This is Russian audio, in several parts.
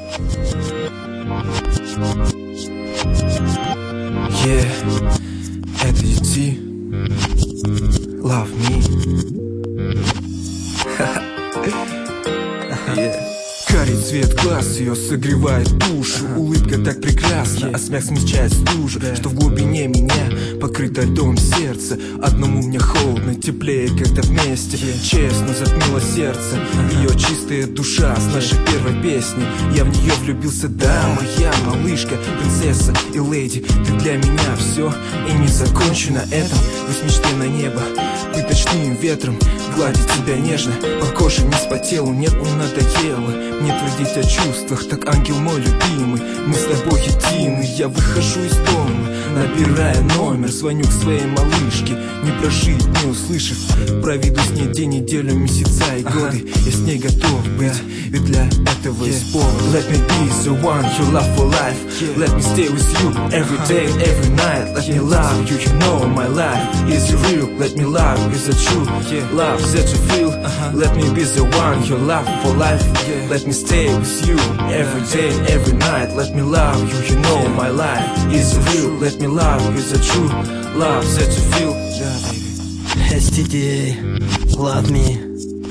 Это UT, Love Me. Карий цвет глаз ее согревает душу. Улыбка так прекрасна, а смех смягчает стужу, что в глубине меня покрыто льдом сердце. Одному мне холодно, теплее, когда вместе. Честно затмило сердце ее чистая душа с нашей первой песни. Я в нее влюбился, да, моя малышка, принцесса и леди. Ты для меня все, и не закончу на этом. Пусть мечты на небо, быть ночным ветром, гладить тебя нежно по коже, не по телу. Нет, не надоело мне твердить о чувствах, так, ангел мой любимый, мы с тобой едины. Я выхожу из дома, набирая номер, звоню к своей малышке. Не прожить, не услышав, проведу с ней день, неделю, месяца и годы. Я с ней готов быть, ведь для этого есть повод. Let me be the one you love for life. Let me stay with you every day and every night. Let me love you, you know my life is real. Let me love you, is the true love that you feel. Let me be the one you love for life. Let me stay with you every day and every night. Let me love you, you know my life is real. Let me love you, is the true love that you feel. STD, love me.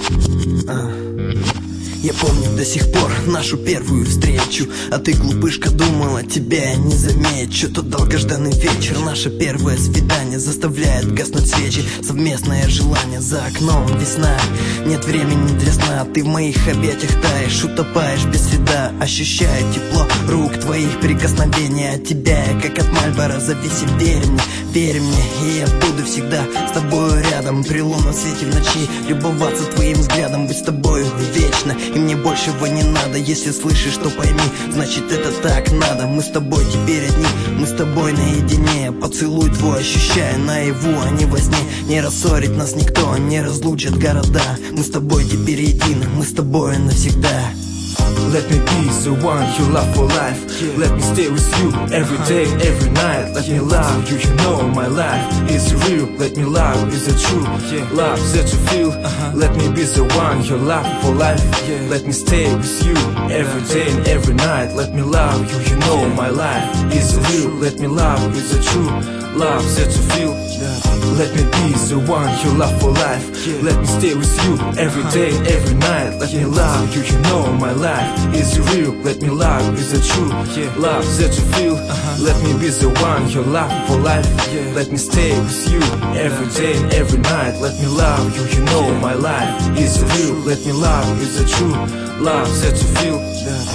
Я помню до сих пор нашу первую встречу, а ты, глупышка, думала, тебя я не замечу. Тот долгожданный вечер, наше первое свидание заставляет гаснуть свечи. Совместное желание, за окном весна, нет времени для сна. Ты в моих объятиях таешь, утопаешь без следа. Ощущаю тепло рук твоих, прикосновения от тебя я как от Мальбора зависим. Верь мне, и я буду всегда с тобою рядом. При лунном свете в ночи любоваться твоим взглядом, быть с тобою вечно. И мне большего не надо, если слышишь, то пойми, значит это так надо. Мы с тобой теперь одни, мы с тобой наедине. Поцелуй твой ощущая наяву, а не во сне. Не рассорит нас никто, не разлучат города. Мы с тобой теперь едины, мы с тобой навсегда. Let me be the one you love for life. Let me stay with you every day, every night. Let me love you, you know my life is real. Let me love you, is the true love that you feel. Let me be the one you love for life. Let me stay with you every day and every night. Let me love you, you know my life is real. Let me love you, is the true love that you feel. Let me be the one you love for life. Let me stay with you every day, every night. Let me love you, you know my life is real. Let me love you, is the true love that you feel. Let me be the one you love for life. Let me stay with you every day and every night. Let me love you, you know my life is real. Let me love you, is the true love that you feel.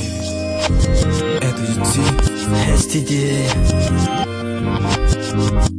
Это UT, STD.